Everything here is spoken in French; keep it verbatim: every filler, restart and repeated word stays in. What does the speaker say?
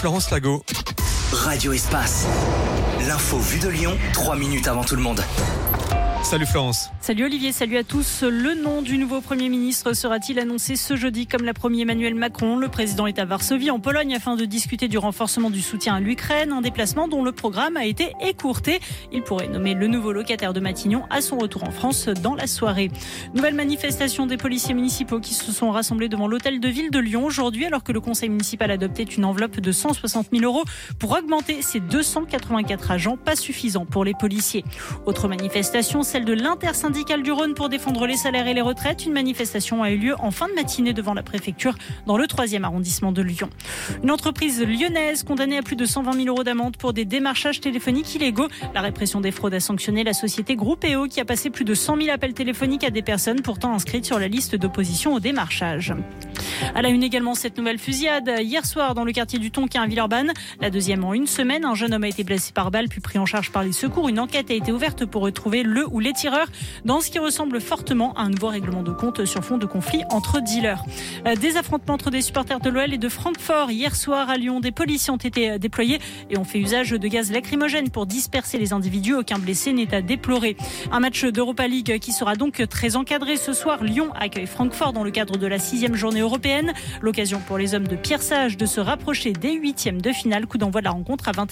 Florence Lago. Radio Espace. L'info vue de Lyon, trois minutes avant tout le monde. Salut Florence. Salut Olivier, salut à tous. Le nom du nouveau Premier ministre sera-t-il annoncé ce jeudi comme l'a promis Emmanuel Macron? Le président est à Varsovie en Pologne afin de discuter du renforcement du soutien à l'Ukraine, un déplacement dont le programme a été écourté. Il pourrait nommer le nouveau locataire de Matignon à son retour en France dans la soirée. Nouvelle manifestation des policiers municipaux qui se sont rassemblés devant l'hôtel de ville de Lyon aujourd'hui alors que le conseil municipal adoptait une enveloppe de cent soixante mille euros pour augmenter ses deux cent quatre-vingt-quatre agents, pas suffisant pour les policiers. Autre manifestation, celle de l'intersyndicale du Rhône pour défendre les salaires et les retraites. Une manifestation a eu lieu en fin de matinée devant la préfecture dans le troisième arrondissement de Lyon. Une entreprise lyonnaise condamnée à plus de cent vingt mille euros d'amende pour des démarchages téléphoniques illégaux. La répression des fraudes a sanctionné la société Groupéo qui a passé plus de cent mille appels téléphoniques à des personnes pourtant inscrites sur la liste d'opposition au démarchage. À la une également, cette nouvelle fusillade hier soir dans le quartier du Tonkin à Villeurbanne. La deuxième en une semaine. Un jeune homme a été blessé par balle puis pris en charge par les secours. Une enquête a été ouverte pour retrouver le ou les tireurs dans ce qui ressemble fortement à un nouveau règlement de compte sur fond de conflit entre dealers. Des affrontements entre des supporters de l'O L et de Francfort. Hier soir à Lyon, des policiers ont été déployés et ont fait usage de gaz lacrymogène pour disperser les individus. Aucun blessé n'est à déplorer. Un match d'Europa League qui sera donc très encadré ce soir. Lyon accueille Francfort dans le cadre de la sixième journée européenne. L'occasion pour les hommes de Pierre Sage de se rapprocher des huitièmes de finale. Coup d'envoi de la rencontre à vingt et une heures.